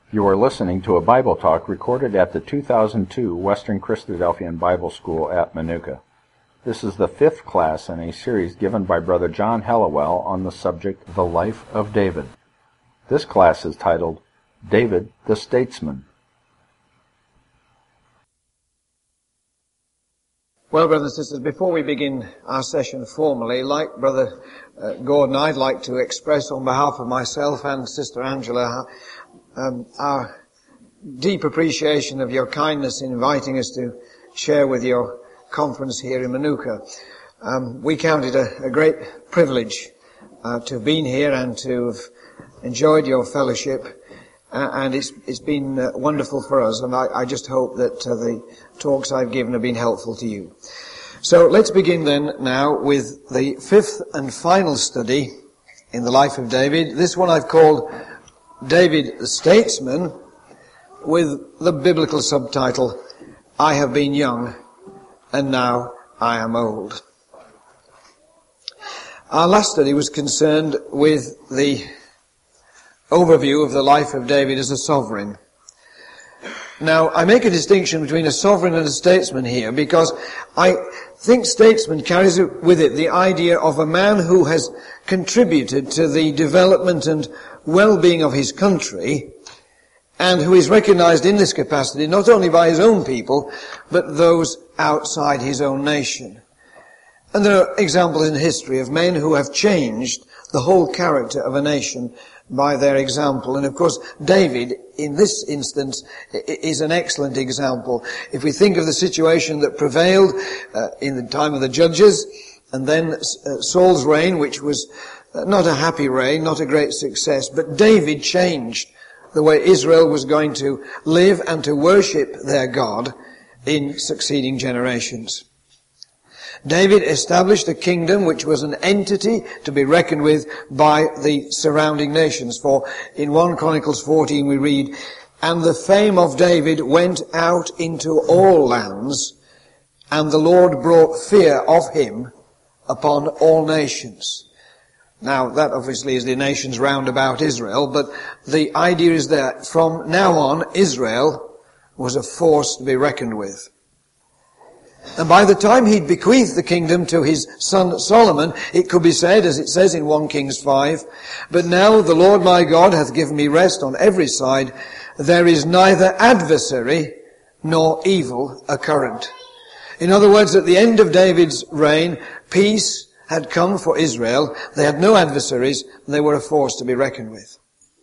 You are listening to a Bible talk recorded at the 2002 Western Christadelphian Bible School at Manuka. This is the fifth class in a series given by Brother John Hallowell on the subject, The Life of David. This class is titled, David the Statesman. Well, brothers and sisters, before we begin our session formally, like Brother Gordon, I'd like to express on behalf of myself and Sister Angela our deep appreciation of your kindness in inviting us to share with your conference here in Manuka. We count it a great privilege to have been here and to have enjoyed your fellowship, and it's been wonderful for us, and I just hope that the talks I've given have been helpful to you. So let's begin then now with the fifth and final study in the life of David. This one I've called David the Statesman, with the biblical subtitle, I have been young and now I am old. Our last study was concerned with the overview of the life of David as a sovereign. Now, I make a distinction between a sovereign and a statesman here because I think statesman carries with it the idea of a man who has contributed to the development and well-being of his country, and who is recognized in this capacity not only by his own people, but those outside his own nation. And there are examples in history of men who have changed the whole character of a nation by their example. And of course, David, in this instance, is an excellent example. If we think of the situation that prevailed in the time of the judges, and then Saul's reign, which was not a happy reign, not a great success, but David changed the way Israel was going to live and to worship their God in succeeding generations. David established a kingdom which was an entity to be reckoned with by the surrounding nations. For in 1 Chronicles 14 we read, and the fame of David went out into all lands, and the Lord brought fear of him upon all nations. Now, that obviously is the nations round about Israel, but the idea is that from now on, Israel was a force to be reckoned with. And by the time he'd bequeathed the kingdom to his son Solomon, it could be said, as it says in 1 Kings 5, but now the Lord my God hath given me rest on every side. There is neither adversary nor evil occurrent. In other words, at the end of David's reign, peace had come for Israel. They had no adversaries, and they were a force to be reckoned with.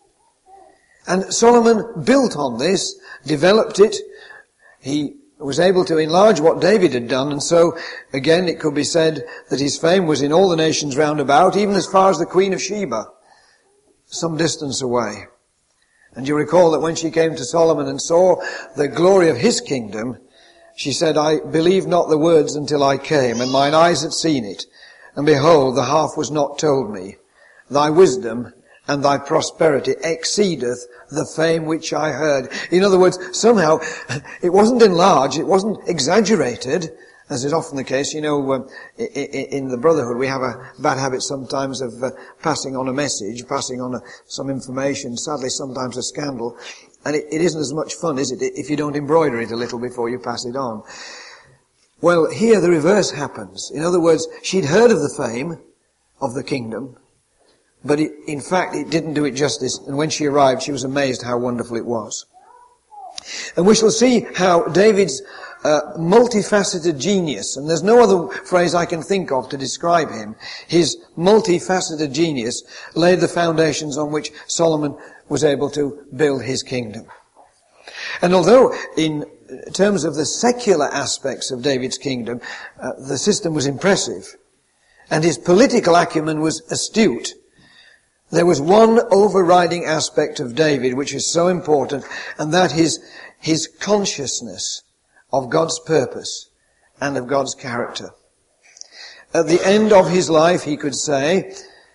And Solomon built on this, developed it. He was able to enlarge what David had done, and so, again, it could be said that his fame was in all the nations round about, even as far as the Queen of Sheba, some distance away. And you recall that when she came to Solomon and saw the glory of his kingdom, she said, I believed not the words until I came, and mine eyes had seen it. And behold, the half was not told me. Thy wisdom and thy prosperity exceedeth the fame which I heard. In other words, somehow, it wasn't enlarged, it wasn't exaggerated, as is often the case. You know, in the Brotherhood we have a bad habit sometimes of passing on a message, passing on some information, sadly sometimes a scandal, and it isn't as much fun, is it, if you don't embroider it a little before you pass it on. Well, here the reverse happens. In other words, she'd heard of the fame of the kingdom, but in fact it didn't do it justice, and when she arrived she was amazed how wonderful it was. And we shall see how David's multifaceted genius, and there's no other phrase I can think of to describe him, his multifaceted genius laid the foundations on which Solomon was able to build his kingdom. And although in terms of the secular aspects of David's kingdom, the system was impressive, and his political acumen was astute, there was one overriding aspect of David which is so important, and that is his consciousness of God's purpose and of God's character. At the end of his life he could say,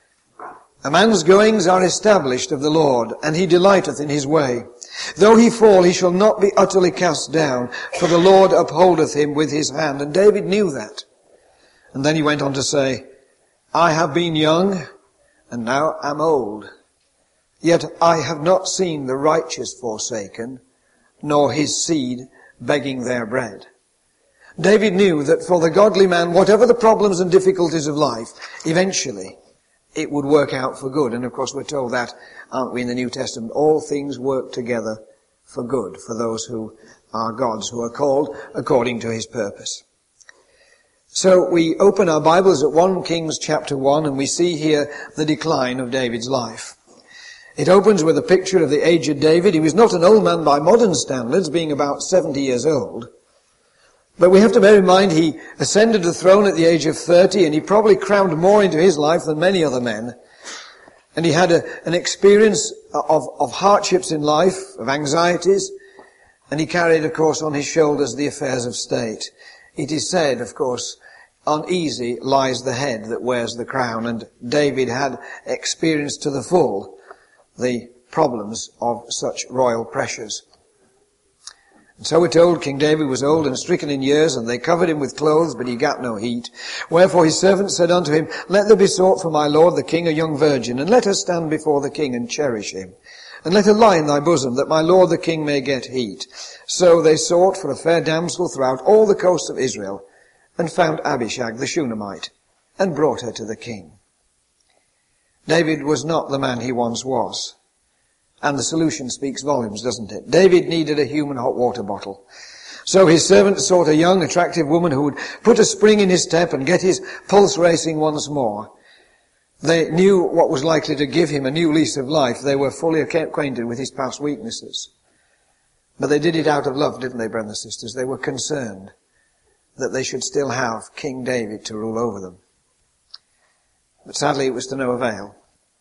a man's goings are established of the Lord, and he delighteth in his way. Though he fall, he shall not be utterly cast down, for the Lord upholdeth him with his hand. And David knew that. And then he went on to say, I have been young, and now am old. Yet I have not seen the righteous forsaken, nor his seed begging their bread. David knew that for the godly man, whatever the problems and difficulties of life, eventually it would work out for good. And of course we're told that, aren't we, in the New Testament? All things work together for good for those who are God's, who are called according to his purpose. So we open our Bibles at 1 Kings chapter 1, and we see here the decline of David's life. It opens with a picture of the aged David. He was not an old man by modern standards, being about 70 years old. But we have to bear in mind he ascended the throne at the age of 30, and he probably crammed more into his life than many other men. And he had an experience of hardships in life, of anxieties, and he carried, of course, on his shoulders the affairs of state. It is said, of course, uneasy lies the head that wears the crown, and David had experienced to the full the problems of such royal pressures. And so we're told King David was old and stricken in years, and they covered him with clothes, but he gat no heat. Wherefore his servants said unto him, Let there be sought for my lord the king a young virgin, and let her stand before the king and cherish him. And let her lie in thy bosom, that my lord the king may get heat. So they sought for a fair damsel throughout all the coast of Israel, and found Abishag the Shunammite, and brought her to the king. David was not the man he once was. And the solution speaks volumes, doesn't it? David needed a human hot water bottle. So his servants sought a young, attractive woman who would put a spring in his step and get his pulse racing once more. They knew what was likely to give him a new lease of life. They were fully acquainted with his past weaknesses. But they did it out of love, didn't they, brothers and sisters? They were concerned that they should still have King David to rule over them. But sadly it was to no avail.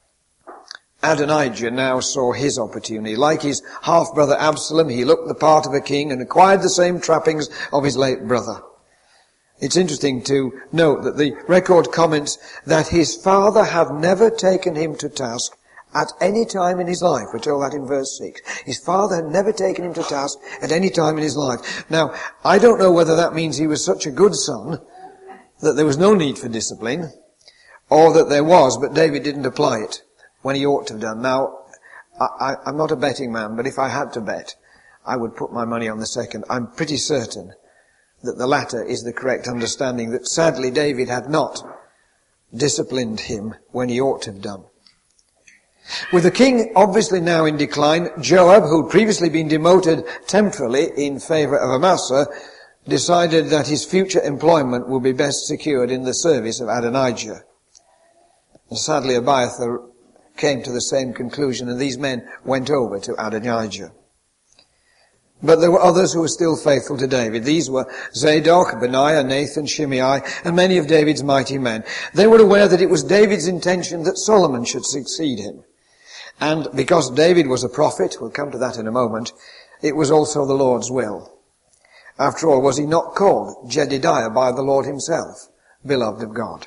Adonijah now saw his opportunity. Like his half-brother Absalom, he looked the part of a king and acquired the same trappings of his late brother. It's interesting to note that the record comments that his father had never taken him to task at any time in his life. We're told that in verse 6. His father had never taken him to task at any time in his life. Now, I don't know whether that means he was such a good son that there was no need for discipline, or that there was, but David didn't apply it when he ought to have done. Now, I'm not a betting man, but if I had to bet, I would put my money on the second. I'm pretty certain that the latter is the correct understanding, that sadly David had not disciplined him when he ought to have done. With the king obviously now in decline, Joab, who had previously been demoted temporarily in favour of Amasa, decided that his future employment would be best secured in the service of Adonijah. And sadly Abiathar came to the same conclusion, and these men went over to Adonijah. But there were others who were still faithful to David. These were Zadok, Benaiah, Nathan, Shimei, and many of David's mighty men. They were aware that it was David's intention that Solomon should succeed him. And because David was a prophet, we'll come to that in a moment, it was also the Lord's will. After all, was he not called Jedidiah by the Lord himself, beloved of God?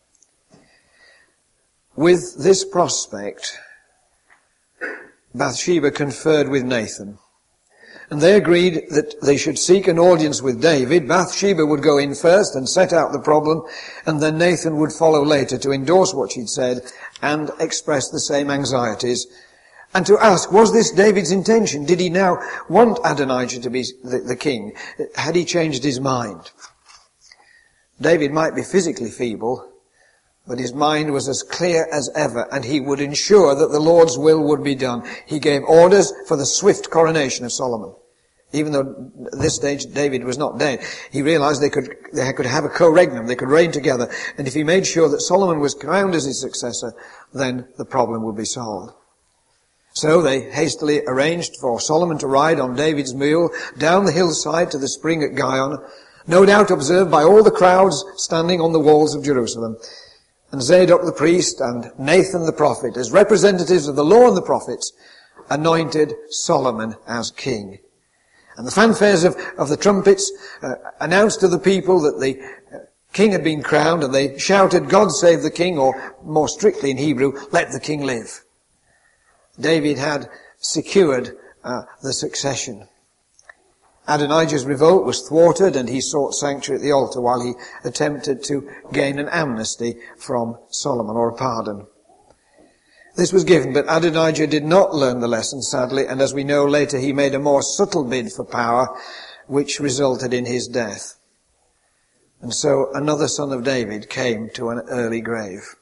With this prospect, Bathsheba conferred with Nathan, and they agreed that they should seek an audience with David. Bathsheba would go in first and set out the problem, and then Nathan would follow later to endorse what she'd said and express the same anxieties, and to ask, was this David's intention? Did he now want Adonijah to be the king? Had he changed his mind? David might be physically feeble, but his mind was as clear as ever, and he would ensure that the Lord's will would be done. He gave orders for the swift coronation of Solomon. Even though at this stage David was not dead, he realized they could have a co-regnum, they could reign together, and if he made sure that Solomon was crowned as his successor, then the problem would be solved. So they hastily arranged for Solomon to ride on David's mule down the hillside to the spring at Gihon, no doubt observed by all the crowds standing on the walls of Jerusalem. And Zadok the priest and Nathan the prophet, as representatives of the law and the prophets, anointed Solomon as king. And the fanfares of the trumpets announced to the people that the king had been crowned, and they shouted, God save the king, or more strictly in Hebrew, let the king live. David had secured the succession. Adonijah's revolt was thwarted, and he sought sanctuary at the altar while he attempted to gain an amnesty from Solomon, or a pardon. This was given, but Adonijah did not learn the lesson, sadly, and as we know later, he made a more subtle bid for power, which resulted in his death. And so another son of David came to an early grave.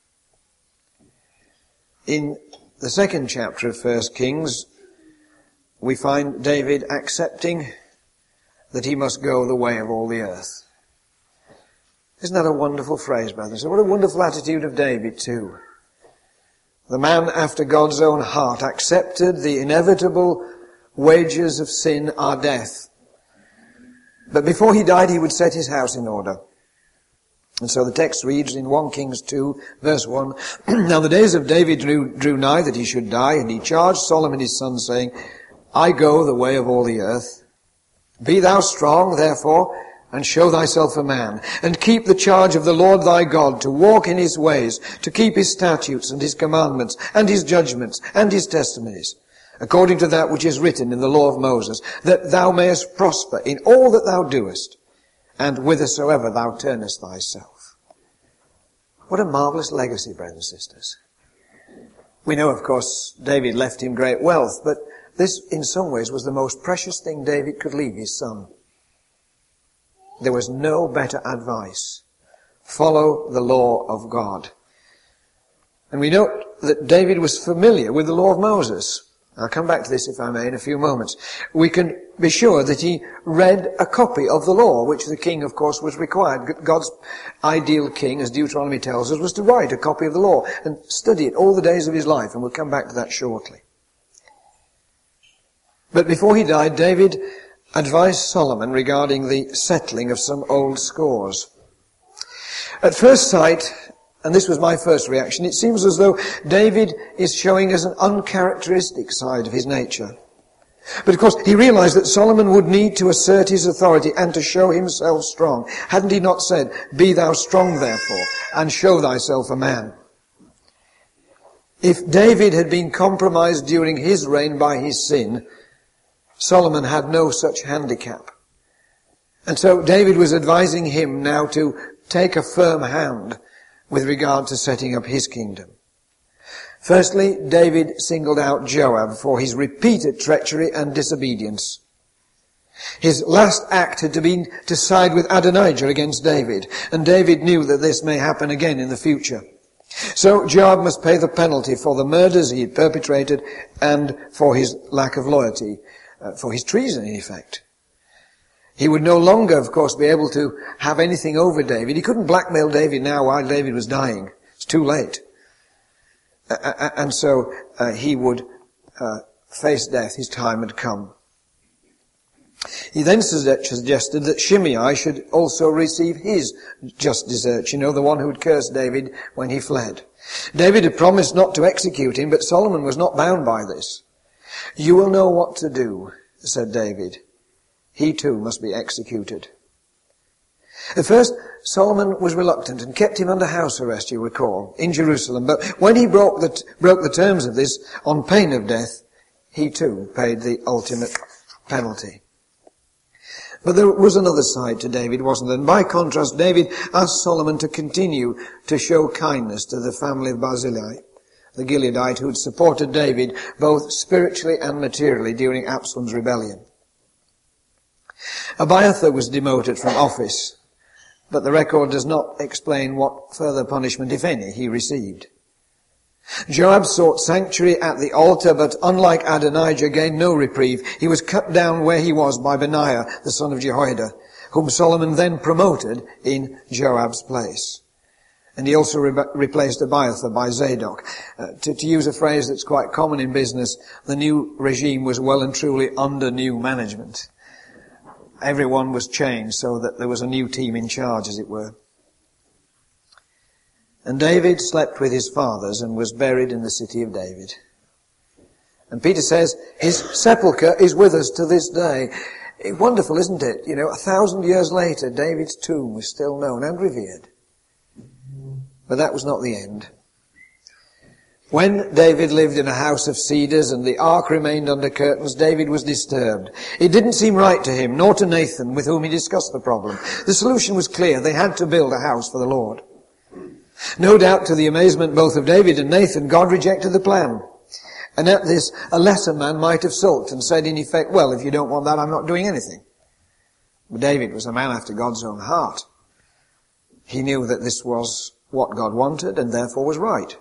In the second chapter of 1 Kings, we find David accepting that he must go the way of all the earth. Isn't that a wonderful phrase, brothers? So what a wonderful attitude of David too. The man after God's own heart accepted the inevitable wages of sin are death. But before he died, he would set his house in order. And so the text reads in 1 Kings 2, verse 1, Now the days of David drew nigh that he should die, and he charged Solomon his son, saying, I go the way of all the earth. Be thou strong, therefore, and show thyself a man, and keep the charge of the Lord thy God, to walk in his ways, to keep his statutes and his commandments, and his judgments, and his testimonies, according to that which is written in the law of Moses, that thou mayest prosper in all that thou doest, and whithersoever thou turnest thyself. What a marvelous legacy, brothers and sisters. We know, of course, David left him great wealth, but this, in some ways, was the most precious thing David could leave his son. There was no better advice. Follow the law of God. And we note that David was familiar with the law of Moses. I'll come back to this, if I may, in a few moments. We can be sure that he read a copy of the law, which the king, of course, was required. God's ideal king, as Deuteronomy tells us, was to write a copy of the law and study it all the days of his life, and we'll come back to that shortly. But before he died, David advised Solomon regarding the settling of some old scores. At first sight, and this was my first reaction, it seems as though David is showing us an uncharacteristic side of his nature. But of course, he realized that Solomon would need to assert his authority and to show himself strong. Hadn't he not said, Be thou strong therefore, and show thyself a man? If David had been compromised during his reign by his sin, Solomon had no such handicap. And so David was advising him now to take a firm hand with regard to setting up his kingdom. Firstly, David singled out Joab for his repeated treachery and disobedience. His last act had been to side with Adonijah against David, and David knew that this may happen again in the future. So Joab must pay the penalty for the murders he had perpetrated and for his lack of loyalty, for his treason in effect. He would no longer, of course, be able to have anything over David. He couldn't blackmail David now while David was dying. It's too late. And so he would face death. His time had come. He then suggested that Shimei should also receive his just desert. You know, the one who had cursed David when he fled. David had promised not to execute him, but Solomon was not bound by this. You will know what to do, said David. He too must be executed. At first, Solomon was reluctant and kept him under house arrest, you recall, in Jerusalem. But when he broke the terms of this on pain of death, he too paid the ultimate penalty. But there was another side to David, wasn't there? And by contrast, David asked Solomon to continue to show kindness to the family of Barzillai, the Gileadite who had supported David both spiritually and materially during Absalom's rebellion. Abiathar was demoted from office, but the record does not explain what further punishment, if any, he received. Joab sought sanctuary at the altar, but unlike Adonijah, gained no reprieve. He was cut down where he was by Benaiah, the son of Jehoiada, whom Solomon then promoted in Joab's place. And he also replaced Abiathar by Zadok. To use a phrase that's quite common in business, the new regime was well and truly under new management. Everyone was changed so that there was a new team in charge, as it were. And David slept with his fathers and was buried in the city of David. And Peter says his sepulchre is with us to this day. Wonderful, isn't it? You know, 1,000 years later, David's tomb was still known and revered. But that was not the end. When David lived in a house of cedars and the ark remained under curtains, David was disturbed. It didn't seem right to him, nor to Nathan, with whom he discussed the problem. The solution was clear. They had to build a house for the Lord. No doubt to the amazement both of David and Nathan, God rejected the plan. And at this, a lesser man might have sulked and said in effect, well, if you don't want that, I'm not doing anything. But David was a man after God's own heart. He knew that this was what God wanted and therefore was right.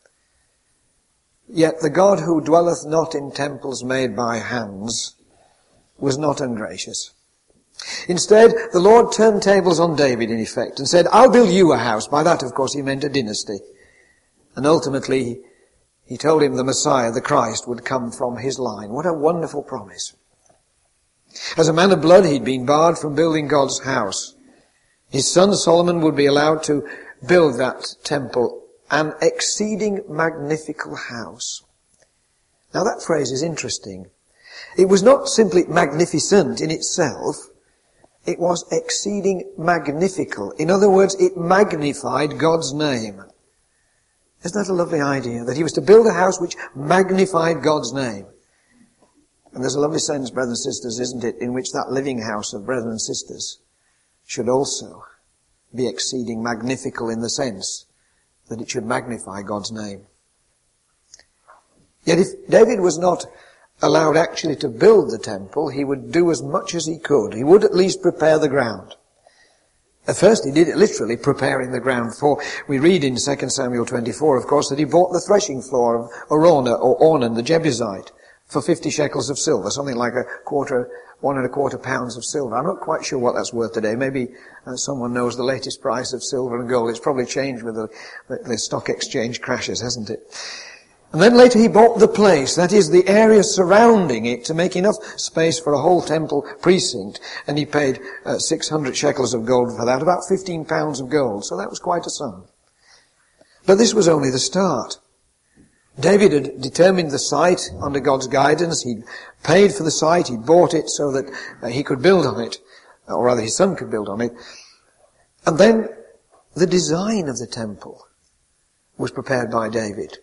Yet the God who dwelleth not in temples made by hands was not ungracious. Instead, the Lord turned tables on David in effect and said, I'll build you a house. By that, of course, he meant a dynasty. And ultimately, he told him the Messiah, the Christ, would come from his line. What a wonderful promise. As a man of blood, he'd been barred from building God's house. His son Solomon would be allowed to build that temple, an exceeding magnifical house. Now that phrase is interesting. It was not simply magnificent in itself, it was exceeding magnifical. In other words, it magnified God's name. Isn't that a lovely idea? That he was to build a house which magnified God's name. And there's a lovely sense, brothers and sisters, isn't it, in which that living house of brethren and sisters should also be exceeding magnifical in the sense that it should magnify God's name. Yet if David was not allowed actually to build the temple, he would do as much as he could. He would at least prepare the ground. At first he did it literally, preparing the ground, for we read in 2 Samuel 24, of course, that he bought the threshing floor of Ornan the Jebusite for 50 shekels of silver, something like 1.25 pounds of silver. I'm not quite sure what that's worth today. Maybe someone knows the latest price of silver and gold. It's probably changed with the stock exchange crashes, hasn't it? And then later he bought the place, that is the area surrounding it, to make enough space for a whole temple precinct. And he paid 600 shekels of gold for that, about 15 pounds of gold. So that was quite a sum. But this was only the start. David had determined the site under God's guidance. He'd paid for the site. He'd bought it so that he could build on it, or rather his son could build on it. And then the design of the temple was prepared by David.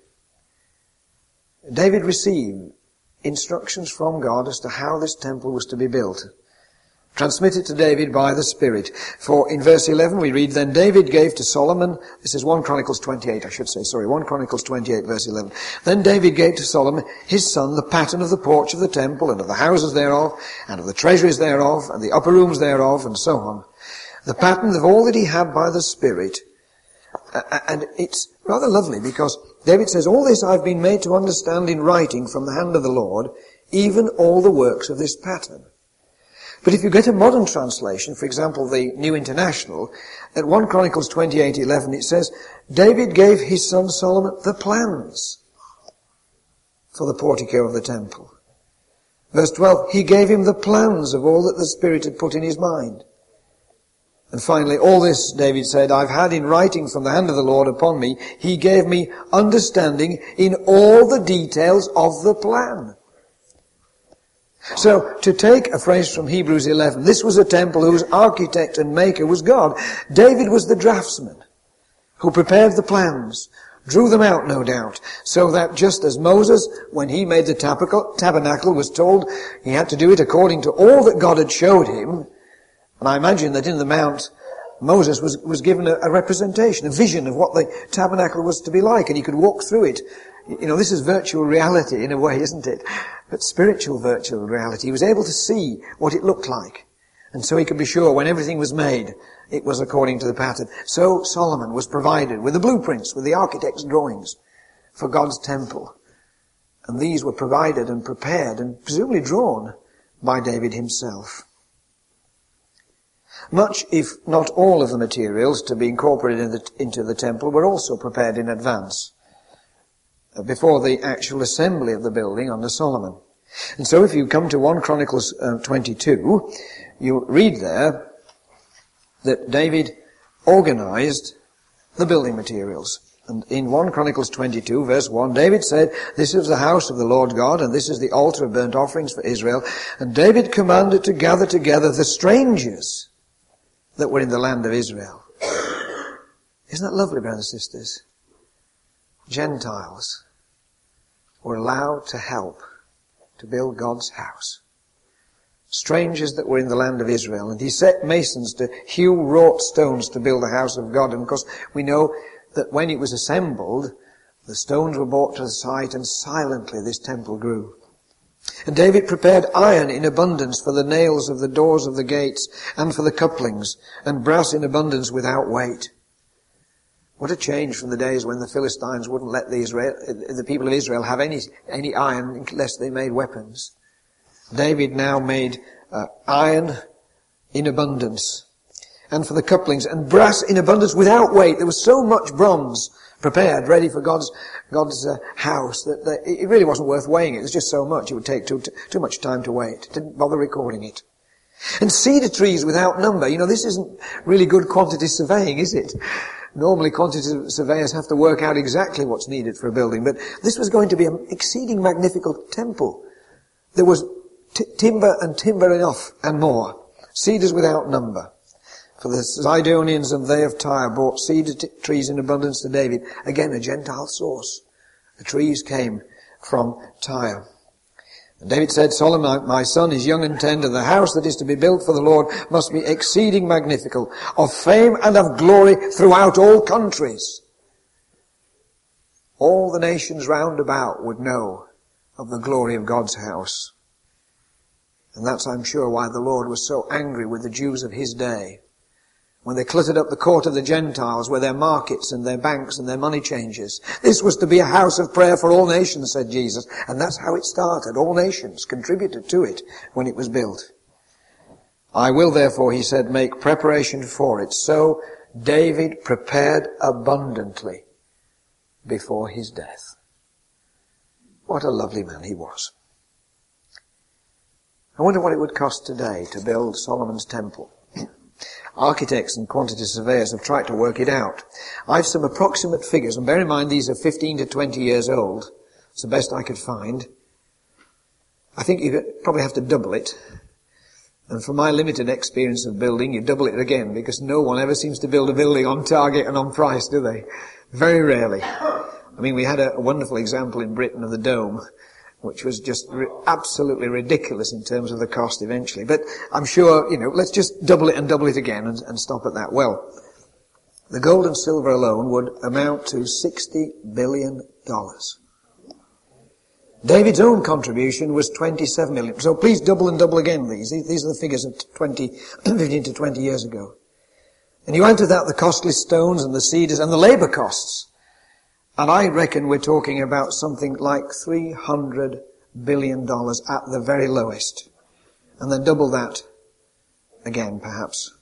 David received instructions from God as to how this temple was to be built, transmitted to David by the Spirit. For in verse 11 we read, Then David gave to Solomon, this is 1 Chronicles 28, 1 Chronicles 28 verse 11. Then David gave to Solomon, his son, the pattern of the porch of the temple, and of the houses thereof, and of the treasuries thereof, and the upper rooms thereof, and so on. The pattern of all that he had by the Spirit. And it's rather lovely because David says, all this I've been made to understand in writing from the hand of the Lord, even all the works of this pattern. But if you get a modern translation, for example, the New International, at 1 Chronicles 28:11, it says, David gave his son Solomon the plans for the portico of the temple. Verse 12, he gave him the plans of all that the Spirit had put in his mind. And finally, all this, David said, I've had in writing from the hand of the Lord upon me. He gave me understanding in all the details of the plan. So, to take a phrase from Hebrews 11, this was a temple whose architect and maker was God. David was the draftsman who prepared the plans, drew them out, no doubt, so that just as Moses, when he made the tabernacle, was told he had to do it according to all that God had showed him. And I imagine that in the Mount, Moses was given a representation, a vision of what the tabernacle was to be like, and he could walk through it. You know, this is virtual reality in a way, isn't it? But spiritual virtual reality. He was able to see what it looked like. And so he could be sure when everything was made, it was according to the pattern. So Solomon was provided with the blueprints, with the architect's drawings for God's temple. And these were provided and prepared and presumably drawn by David himself. Much, if not all, of the materials to be incorporated into the temple were also prepared in advance, before the actual assembly of the building under Solomon. And so if you come to 1 Chronicles 22, you read there that David organized the building materials. And in 1 Chronicles 22, verse 1, David said, This is the house of the Lord God, and this is the altar of burnt offerings for Israel. And David commanded to gather together the strangers that were in the land of Israel. Isn't that lovely, brothers and sisters? Gentiles were allowed to help to build God's house. Strangers that were in the land of Israel. And he set masons to hew wrought stones to build the house of God. And of course, we know that when it was assembled, the stones were brought to the site, and silently this temple grew. And David prepared iron in abundance for the nails of the doors of the gates and for the couplings, and brass in abundance without weight. What a change from the days when the Philistines wouldn't let the people of Israel have any iron unless they made weapons. David now made iron in abundance, and for the couplings, and brass in abundance without weight. There was so much bronze prepared, ready for God's house, that it really wasn't worth weighing it. It was just so much. It would take too much time to weigh it. Didn't bother recording it. And cedar trees without number. You know, this isn't really good quantity surveying, is it? Normally quantity surveyors have to work out exactly what's needed for a building, but this was going to be an exceeding magnificent temple. There was timber and timber enough and more. Cedars without number. For the Zidonians and they of Tyre brought cedar trees in abundance to David. Again, a Gentile source. The trees came from Tyre. And David said, Solomon, my son, is young and tender. The house that is to be built for the Lord must be exceeding magnificent, of fame and of glory throughout all countries. All the nations round about would know of the glory of God's house. And that's, I'm sure, why the Lord was so angry with the Jews of his day, when they cluttered up the court of the Gentiles with their markets and their banks and their money changers. This was to be a house of prayer for all nations, said Jesus. And that's how it started. All nations contributed to it when it was built. I will therefore, he said, make preparation for it. So David prepared abundantly before his death. What a lovely man he was. I wonder what it would cost today to build Solomon's temple. Architects and quantity surveyors have tried to work it out. I've some approximate figures, and bear in mind these are 15 to 20 years old. It's the best I could find. I think you probably have to double it. And from my limited experience of building, you double it again, because no one ever seems to build a building on target and on price, do they? Very rarely. I mean, we had a wonderful example in Britain of the Dome, which was just absolutely ridiculous in terms of the cost eventually. But I'm sure, let's just double it and double it again and stop at that. Well, the gold and silver alone would amount to $60 billion. David's own contribution was $27 million. So please double and double again these. These are the figures of 15 to 20 years ago. And you add to that the costly stones and the cedars and the labor costs. And I reckon we're talking about something like $300 billion at the very lowest. And then double that again, perhaps.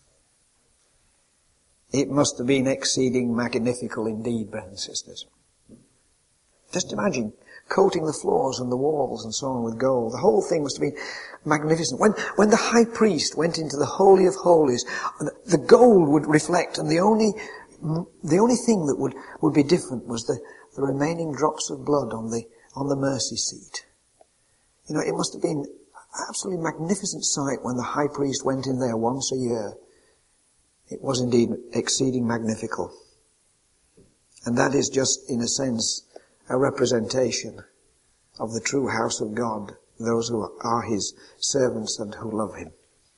It must have been exceeding magnifical indeed, brothers and sisters. Just imagine coating the floors and the walls and so on with gold. The whole thing must have been magnificent. When the high priest went into the Holy of Holies, the gold would reflect, and the only thing that would be different was the remaining drops of blood on the mercy seat. It must have been an absolutely magnificent sight when the high priest went in there once a year. It was indeed exceeding magnifical. And that is just, in a sense, a representation of the true house of God, those who are his servants and who love him.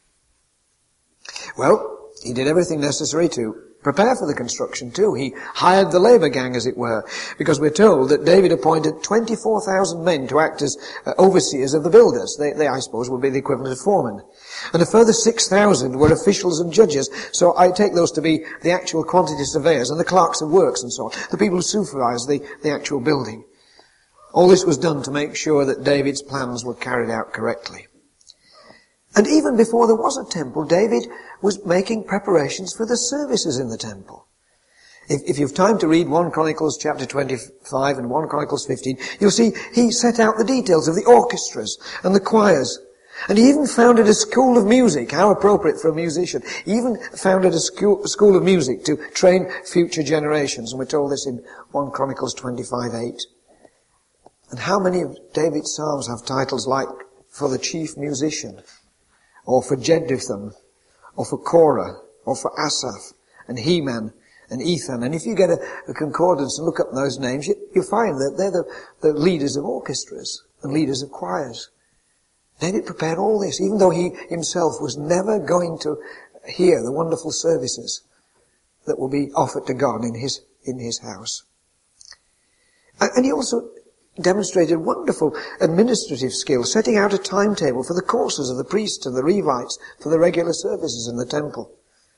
Well, he did everything necessary to prepare for the construction too. He hired the labor gang, as it were, because we're told that David appointed 24,000 men to act as overseers of the builders. They, I suppose, would be the equivalent of foremen. And a further 6,000 were officials and judges. So I take those to be the actual quantity surveyors and the clerks of works and so on, the people who supervise the actual building. All this was done to make sure that David's plans were carried out correctly. And even before there was a temple, David was making preparations for the services in the temple. If you've time to read 1 Chronicles chapter 25 and 1 Chronicles 15, you'll see he set out the details of the orchestras and the choirs. And he even founded a school of music. How appropriate for a musician. He even founded a school of music to train future generations. And we're told this in 1 Chronicles 25:8. And how many of David's psalms have titles like, for the chief musician, or for Jeduthun, or for Korah, or for Asaph, and Heman, and Ethan. And if you get a concordance and look up those names, you find that they're the leaders of orchestras and leaders of choirs. David prepared all this, even though he himself was never going to hear the wonderful services that will be offered to God in his in his house. And he also demonstrated wonderful administrative skill, setting out a timetable for the courses of the priests and the Levites for the regular services in the temple.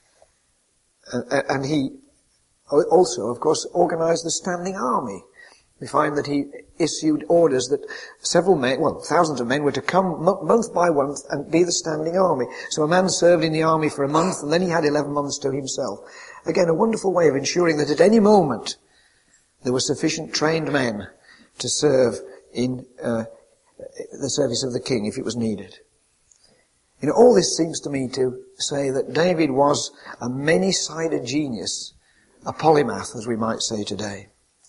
And he also, of course, organized the standing army. We find that he issued orders that thousands of men were to come month by month and be the standing army. So a man served in the army for a month, and then he had 11 months to himself. Again, a wonderful way of ensuring that at any moment there were sufficient trained men to serve in the service of the king if it was needed. You know, all this seems to me to say that David was a many-sided genius, a polymath, as we might say today.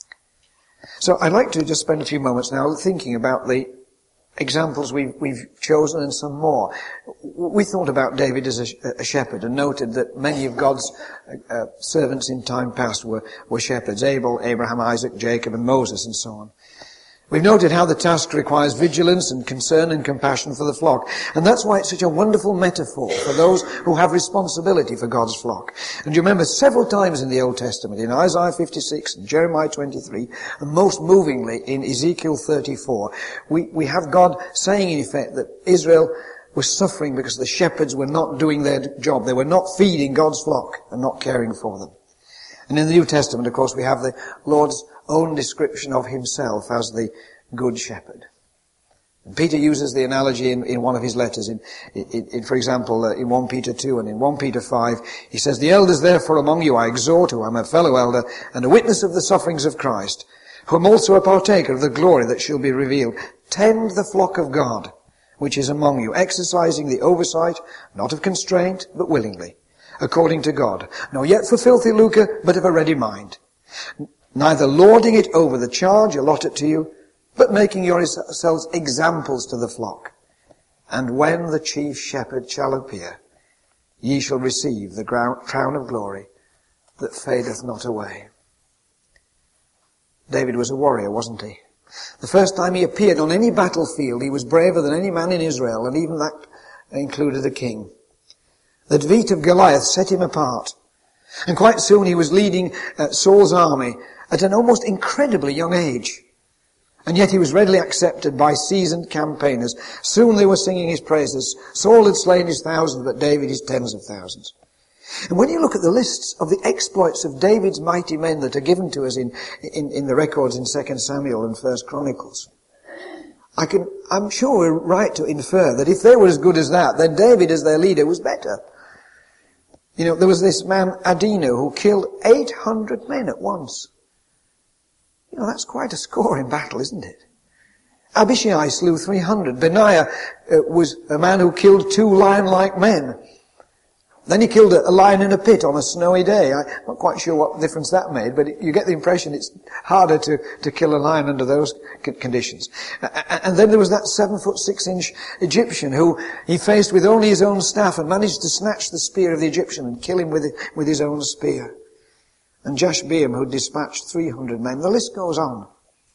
So I'd like to just spend a few moments now thinking about the examples we've chosen and some more. We thought about David as a shepherd and noted that many of God's servants in time past were shepherds: Abel, Abraham, Isaac, Jacob, and Moses, and so on. We've noted how the task requires vigilance and concern and compassion for the flock. And that's why it's such a wonderful metaphor for those who have responsibility for God's flock. And you remember several times in the Old Testament, in Isaiah 56 and Jeremiah 23, and most movingly in Ezekiel 34, we have God saying in effect that Israel was suffering because the shepherds were not doing their job. They were not feeding God's flock and not caring for them. And in the New Testament, of course, we have the Lord's own description of himself as the good shepherd. And Peter uses the analogy in one of his letters, for example, in 1 Peter 2 and in 1 Peter 5, he says, "The elders therefore among you I exhort, who am a fellow elder and a witness of the sufferings of Christ, who am also a partaker of the glory that shall be revealed. Tend the flock of God, which is among you, exercising the oversight, not of constraint, but willingly, according to God, nor yet for filthy lucre, but of a ready mind, neither lording it over the charge allotted to you, but making yourselves examples to the flock. And when the chief shepherd shall appear, ye shall receive the crown of glory that fadeth not away." David was a warrior, wasn't he? The first time he appeared on any battlefield, he was braver than any man in Israel, and even that included a king. The defeat of Goliath set him apart. And quite soon he was leading Saul's army at an almost incredibly young age. And yet he was readily accepted by seasoned campaigners. Soon they were singing his praises. Saul had slain his thousands, but David his tens of thousands. And when you look at the lists of the exploits of David's mighty men that are given to us in the records in 2 Samuel and 1 Chronicles, I'm sure we're right to infer that if they were as good as that, then David as their leader was better. You know, there was this man, Adino, who killed 800 men at once. You know, that's quite a score in battle, isn't it? Abishai slew 300. Benaiah was a man who killed 2 lion-like men. Then he killed a lion in a pit on a snowy day. I'm not quite sure what difference that made, but you get the impression it's harder to kill a lion under those conditions. And then there was that 7'6" Egyptian who he faced with only his own staff and managed to snatch the spear of the Egyptian and kill him with his own spear. And Jashbeam, who dispatched 300 men. The list goes on.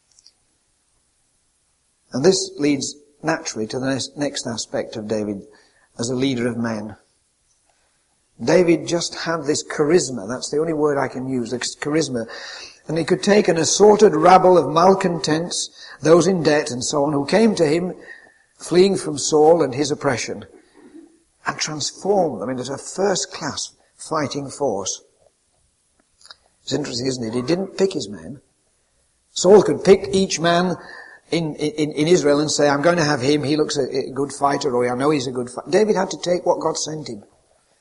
And this leads naturally to the next aspect of David as a leader of men. David just had this charisma. That's the only word I can use, this charisma. And he could take an assorted rabble of malcontents, those in debt and so on, who came to him, fleeing from Saul and his oppression, and transform them into a first-class fighting force. It's interesting, isn't it? He didn't pick his men. Saul could pick each man in Israel and say, I'm going to have him, he looks a good fighter, or I know he's a good fighter. David had to take what God sent him.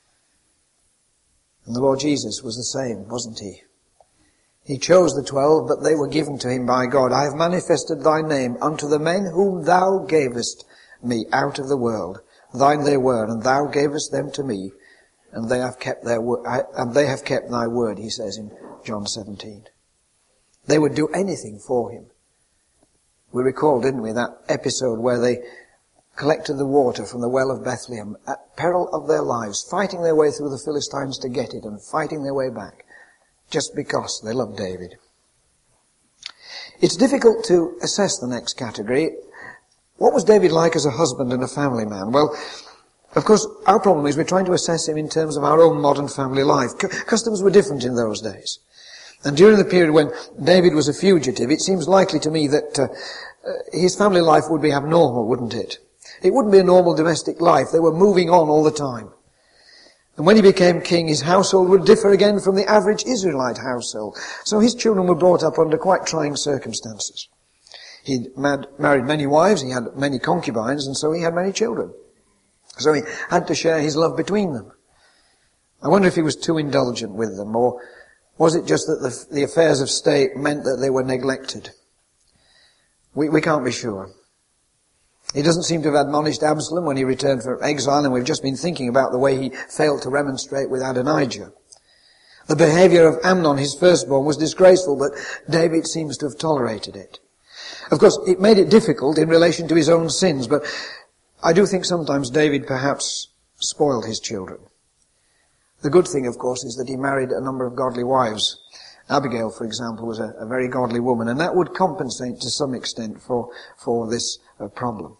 And the Lord Jesus was the same, wasn't he? He chose the 12, but they were given to him by God. I have manifested thy name unto the men whom thou gavest me out of the world. Thine they were, and thou gavest them to me, and they have kept their word, and they have kept thy word, he says in John 17. They would do anything for him. We recall, didn't we, that episode where they collected the water from the well of Bethlehem at peril of their lives, fighting their way through the Philistines to get it and fighting their way back, just because they loved David. It's difficult to assess the next category. What was David like as a husband and a family man? Well, of course, our problem is we're trying to assess him in terms of our own modern family life. Customs were different in those days. And during the period when David was a fugitive, it seems likely to me that his family life would be abnormal, wouldn't it? It wouldn't be a normal domestic life. They were moving on all the time. And when he became king, his household would differ again from the average Israelite household. So his children were brought up under quite trying circumstances. He'd married many wives, he had many concubines, and so he had many children. So he had to share his love between them. I wonder if he was too indulgent with them, or was it just that the affairs of state meant that they were neglected? We can't be sure. He doesn't seem to have admonished Absalom when he returned from exile, and we've just been thinking about the way he failed to remonstrate with Adonijah. The behavior of Amnon, his firstborn, was disgraceful, but David seems to have tolerated it. Of course, it made it difficult in relation to his own sins, but I do think sometimes David perhaps spoiled his children. The good thing, of course, is that he married a number of godly wives. Abigail, for example, was a very godly woman, and that would compensate to some extent for this problem.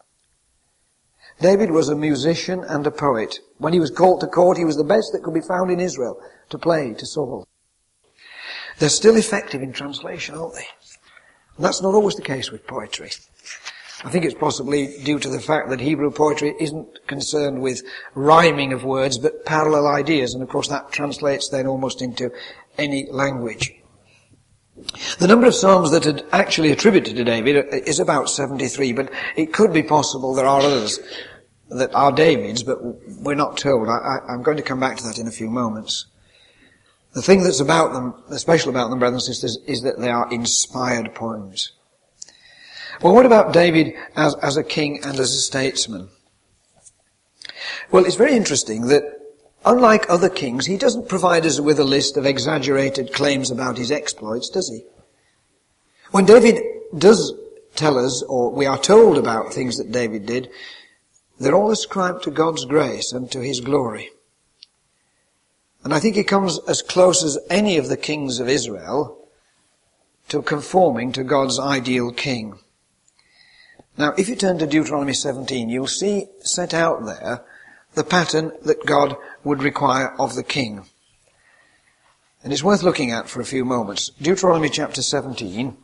David was a musician and a poet. When he was called to court, he was the best that could be found in Israel to play to Saul. They're still effective in translation, aren't they? And that's not always the case with poetry. I think it's possibly due to the fact that Hebrew poetry isn't concerned with rhyming of words, but parallel ideas, and of course that translates then almost into any language. The number of psalms that are actually attributed to David is about 73, but it could be possible there are others that are David's, but we're not told. I'm going to come back to that in a few moments. The thing that's about them, special about them, brothers and sisters, is that they are inspired poems. Well, what about David as a king and as a statesman? Well, it's very interesting that unlike other kings, he doesn't provide us with a list of exaggerated claims about his exploits, does he? When David does tell us, or we are told about things that David did, they're all ascribed to God's grace and to his glory. And I think he comes as close as any of the kings of Israel to conforming to God's ideal king. Now, if you turn to Deuteronomy 17, you'll see set out there the pattern that God would require of the king. And it's worth looking at for a few moments. Deuteronomy chapter 17,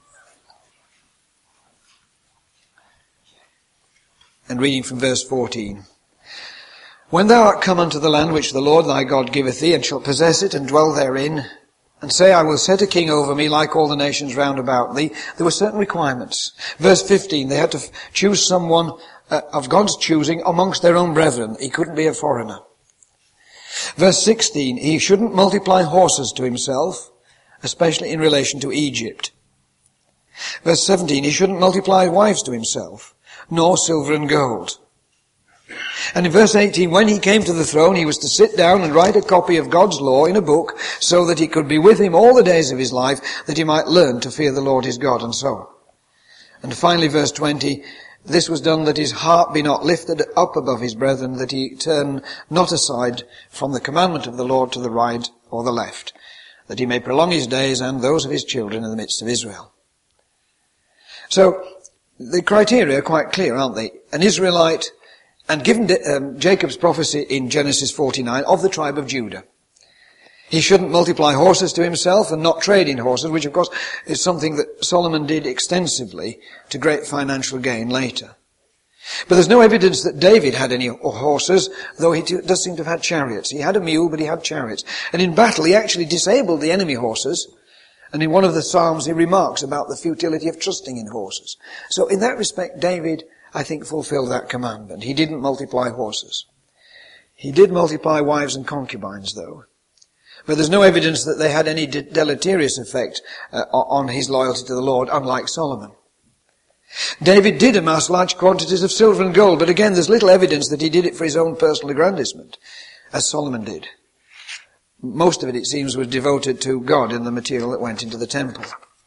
and reading from verse 14. When thou art come unto the land which the Lord thy God giveth thee, and shalt possess it, and dwell therein, and say, I will set a king over me like all the nations round about thee, there were certain requirements. Verse 15, they had to choose someone of God's choosing amongst their own brethren. He couldn't be a foreigner. Verse 16, he shouldn't multiply horses to himself, especially in relation to Egypt. Verse 17, he shouldn't multiply wives to himself, nor silver and gold. And in verse 18, when he came to the throne, he was to sit down and write a copy of God's law in a book, so that he could be with him all the days of his life, that he might learn to fear the Lord his God, and so on. And finally, verse 20, this was done that his heart be not lifted up above his brethren, that he turn not aside from the commandment of the Lord to the right or the left, that he may prolong his days and those of his children in the midst of Israel. So, the criteria are quite clear, aren't they? An Israelite, and given Jacob's prophecy in Genesis 49, of the tribe of Judah. He shouldn't multiply horses to himself and not trade in horses, which of course is something that Solomon did extensively to great financial gain later. But there's no evidence that David had any horses, though he does seem to have had chariots. He had a mule, but he had chariots. And in battle, he actually disabled the enemy horses. And in one of the Psalms, he remarks about the futility of trusting in horses. So in that respect, David, I think, fulfilled that commandment. He didn't multiply horses. He did multiply wives and concubines, though. But there's no evidence that they had any deleterious effect on his loyalty to the Lord, unlike Solomon. David did amass large quantities of silver and gold, but again, there's little evidence that he did it for his own personal aggrandizement, as Solomon did. Most of it seems, was devoted to God in the material that went into the temple.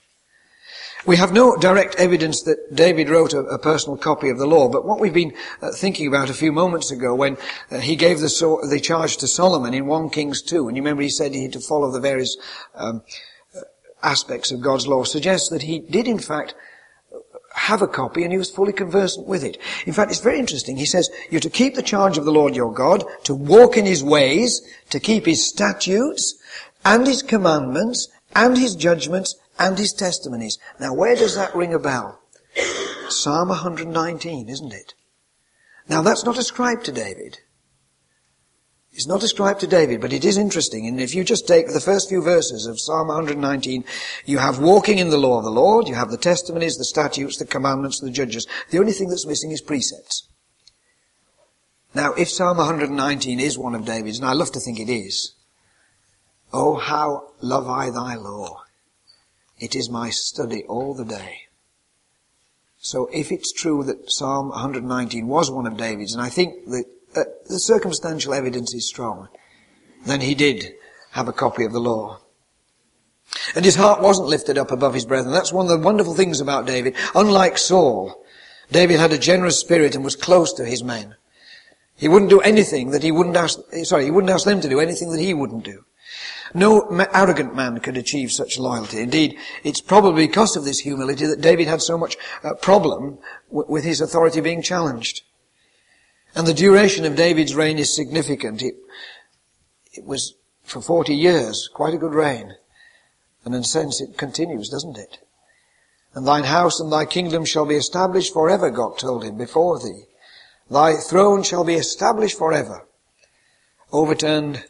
We have no direct evidence that David wrote a personal copy of the law, but what we've been thinking about a few moments ago when he gave the charge to Solomon in 1 Kings 2, and you remember he said he had to follow the various aspects of God's law, suggests that he did in fact have a copy and he was fully conversant with it. In fact, it's very interesting. He says, you're to keep the charge of the Lord your God, to walk in his ways, to keep his statutes and his commandments and his judgments, and his testimonies. Now, where does that ring a bell? Psalm 119, isn't it? Now, that's not ascribed to David. It's not ascribed to David, but it is interesting. And if you just take the first few verses of Psalm 119, you have walking in the law of the Lord, you have the testimonies, the statutes, the commandments, the judges. The only thing that's missing is precepts. Now, if Psalm 119 is one of David's, and I love to think it is, oh, how love I thy law. It is my study all the day. So if it's true that Psalm 119 was one of David's, and I think that the circumstantial evidence is strong, then he did have a copy of the law. And his heart wasn't lifted up above his brethren. That's one of the wonderful things about David. Unlike Saul, David had a generous spirit and was close to his men. He wouldn't do anything that he wouldn't ask them to do anything that he wouldn't do. No arrogant man could achieve such loyalty. Indeed, it's probably because of this humility that David had so much problem with his authority being challenged. And the duration of David's reign is significant. It was for 40 years, quite a good reign. And in a sense it continues, doesn't it? And thine house and thy kingdom shall be established forever, God told him, before thee. Thy throne shall be established forever. Overturned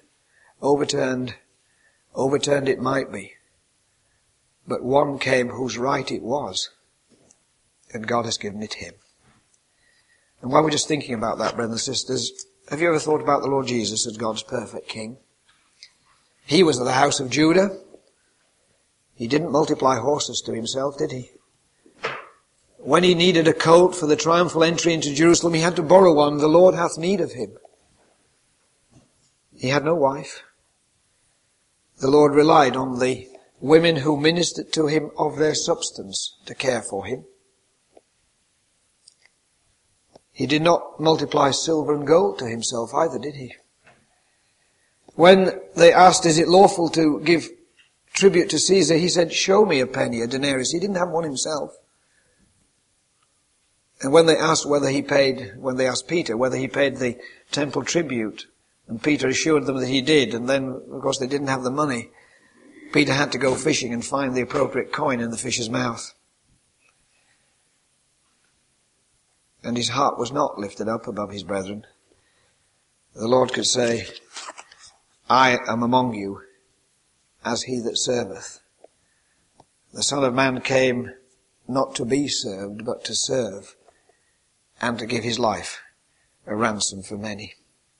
it might be. But one came whose right it was. And God has given it him. And while we're just thinking about that, brothers and sisters, have you ever thought about the Lord Jesus as God's perfect King? He was of the house of Judah. He didn't multiply horses to himself, did he? When he needed a colt for the triumphal entry into Jerusalem, he had to borrow one. The Lord hath need of him. He had no wife. The Lord relied on the women who ministered to him of their substance to care for him. He did not multiply silver and gold to himself either, did he? When they asked, is it lawful to give tribute to Caesar, he said, show me a penny, a denarius. He didn't have one himself. And when they asked Peter whether he paid the temple tribute, and Peter assured them that he did, and then, of course, they didn't have the money, Peter had to go fishing and find the appropriate coin in the fish's mouth. And his heart was not lifted up above his brethren. The Lord could say, I am among you as he that serveth. The Son of Man came not to be served, but to serve, and to give his life a ransom for many.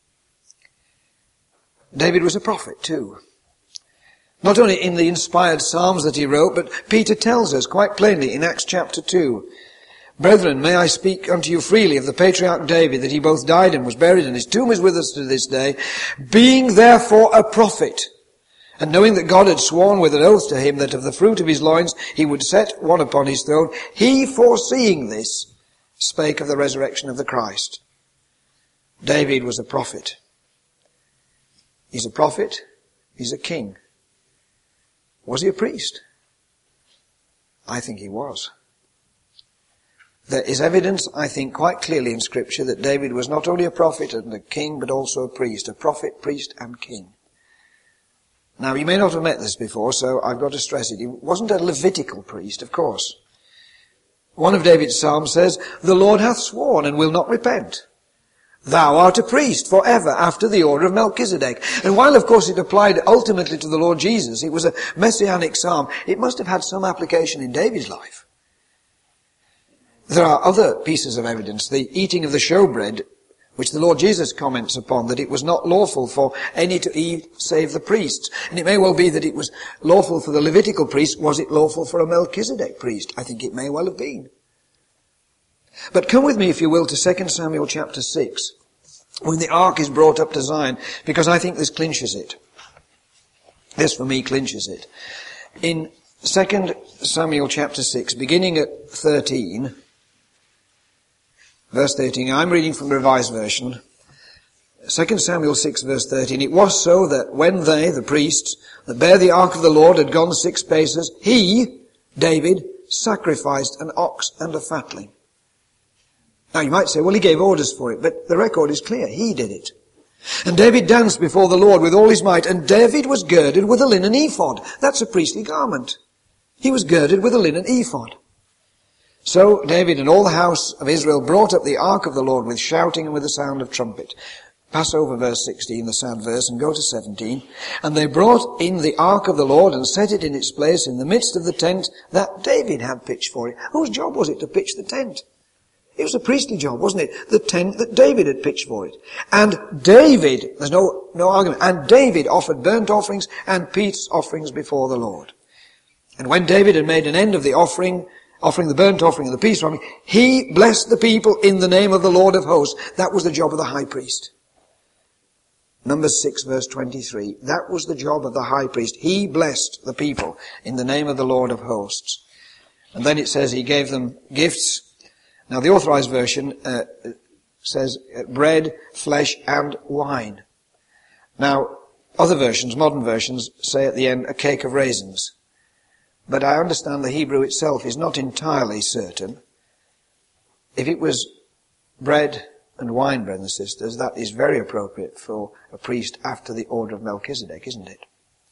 David was a prophet too. Not only in the inspired Psalms that he wrote, but Peter tells us quite plainly in Acts chapter 2, Brethren, may I speak unto you freely of the patriarch David, that he both died and was buried, and his tomb is with us to this day, being therefore a prophet, and knowing that God had sworn with an oath to him that of the fruit of his loins he would set one upon his throne, he, foreseeing this, spake of the resurrection of the Christ. David was a prophet. He's a prophet. He's a king. Was he a priest? I think he was. There is evidence, I think, quite clearly in Scripture that David was not only a prophet and a king, but also a priest. A prophet, priest, and king. Now, you may not have met this before, so I've got to stress it. He wasn't a Levitical priest, of course. One of David's psalms says, The Lord hath sworn and will not repent. Thou art a priest forever after the order of Melchizedek. And while, of course, it applied ultimately to the Lord Jesus, it was a messianic psalm, it must have had some application in David's life. There are other pieces of evidence. The eating of the showbread, which the Lord Jesus comments upon, that it was not lawful for any to eat save the priests. And it may well be that it was lawful for the Levitical priest. Was it lawful for a Melchizedek priest? I think it may well have been. But come with me, if you will, to 2 Samuel chapter 6, when the ark is brought up to Zion, because I think this clinches it. This, for me, clinches it. In 2 Samuel chapter 6, beginning at 13, verse 13, I'm reading from the Revised Version. 2 Samuel 6, verse 13, It was so that when they, the priests, that bear the ark of the Lord, had gone 6 paces, he, David, sacrificed an ox and a fatling. Now you might say, well, he gave orders for it, but the record is clear. He did it. And David danced before the Lord with all his might, and David was girded with a linen ephod. That's a priestly garment. He was girded with a linen ephod. So David and all the house of Israel brought up the ark of the Lord with shouting and with the sound of trumpet. Pass over verse 16, the sad verse, and go to 17. And they brought in the ark of the Lord and set it in its place in the midst of the tent that David had pitched for it. Whose job was it to pitch the tent? It was a priestly job, wasn't it? The tent that David had pitched for it. And David, there's no argument, and David offered burnt offerings and peace offerings before the Lord. And when David had made an end of the offering the burnt offering and the peace offering, he blessed the people in the name of the Lord of hosts. That was the job of the high priest. Numbers 6 verse 23. That was the job of the high priest. He blessed the people in the name of the Lord of hosts. And then it says he gave them gifts. Now the Authorized Version says bread, flesh and wine. Now other versions, modern versions, say at the end a cake of raisins. But I understand the Hebrew itself is not entirely certain. If it was bread and wine, brothers and sisters, that is very appropriate for a priest after the order of Melchizedek, isn't it?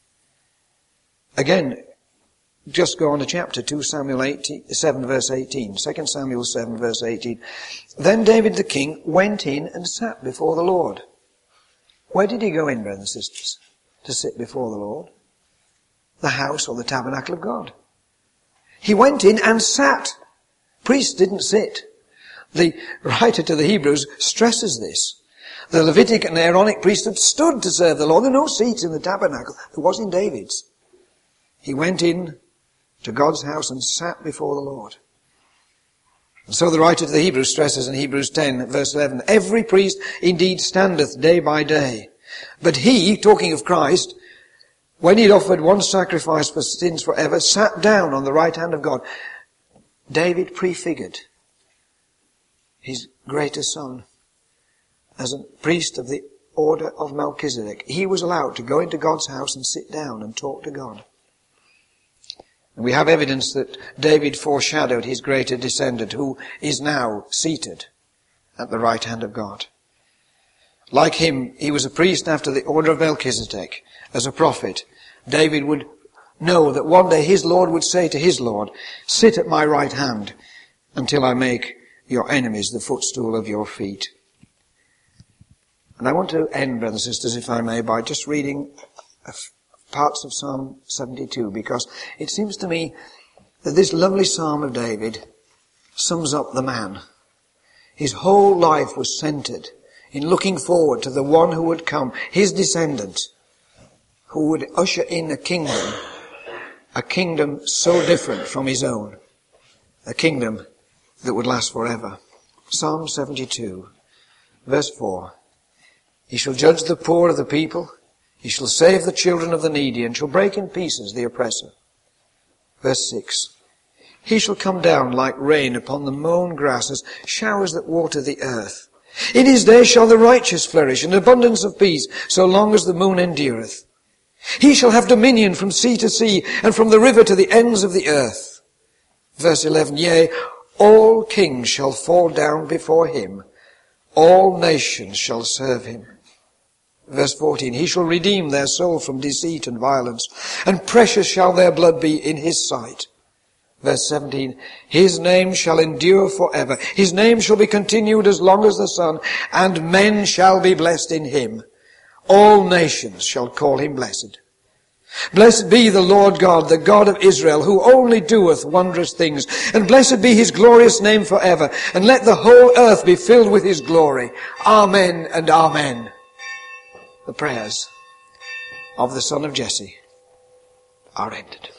Again, just go on to chapter 2 Samuel 7 verse 18. 2 Samuel 7 verse 18. Then David the king went in and sat before the Lord. Where did he go in, brothers and sisters, to sit before the Lord? The house or the tabernacle of God. He went in and sat. Priests didn't sit. The writer to the Hebrews stresses this. The Levitic and Aaronic priesthood stood to serve the Lord. There were no seats in the tabernacle. There was in David's. He went in to God's house and sat before the Lord. And so the writer to the Hebrews stresses in Hebrews 10 verse 11, every priest indeed standeth day by day. But he, talking of Christ, when he had offered one sacrifice for sins forever, sat down on the right hand of God. David prefigured his greater son as a priest of the order of Melchizedek. He was allowed to go into God's house and sit down and talk to God. And we have evidence that David foreshadowed his greater descendant, who is now seated at the right hand of God. Like him, he was a priest after the order of Melchizedek. As a prophet, David would know that one day his Lord would say to his Lord, sit at my right hand until I make your enemies the footstool of your feet. And I want to end, brothers and sisters, if I may, by just reading parts of Psalm 72, because it seems to me that this lovely Psalm of David sums up the man. His whole life was centered in looking forward to the one who would come, his descendant, who would usher in a kingdom so different from his own, a kingdom that would last forever. Psalm 72, verse 4. He shall judge the poor of the people. He shall save the children of the needy, and shall break in pieces the oppressor. Verse 6. He shall come down like rain upon the mown grass, as showers that water the earth. In his day shall the righteous flourish, and abundance of peace, so long as the moon endureth. He shall have dominion from sea to sea, and from the river to the ends of the earth. Verse 11. Yea, all kings shall fall down before him. All nations shall serve him. Verse 14. He shall redeem their soul from deceit and violence, and precious shall their blood be in his sight. Verse 17. His name shall endure forever. His name shall be continued as long as the sun, and men shall be blessed in him. All nations shall call him blessed. Blessed be the Lord God, the God of Israel, who only doeth wondrous things. And blessed be his glorious name forever. And let the whole earth be filled with his glory. Amen and amen. The prayers of the son of Jesse are ended.